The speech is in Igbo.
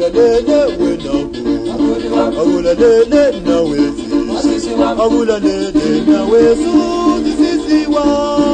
Abulale wenabu, abulale na wezi, abulale na wezu, sisi wa.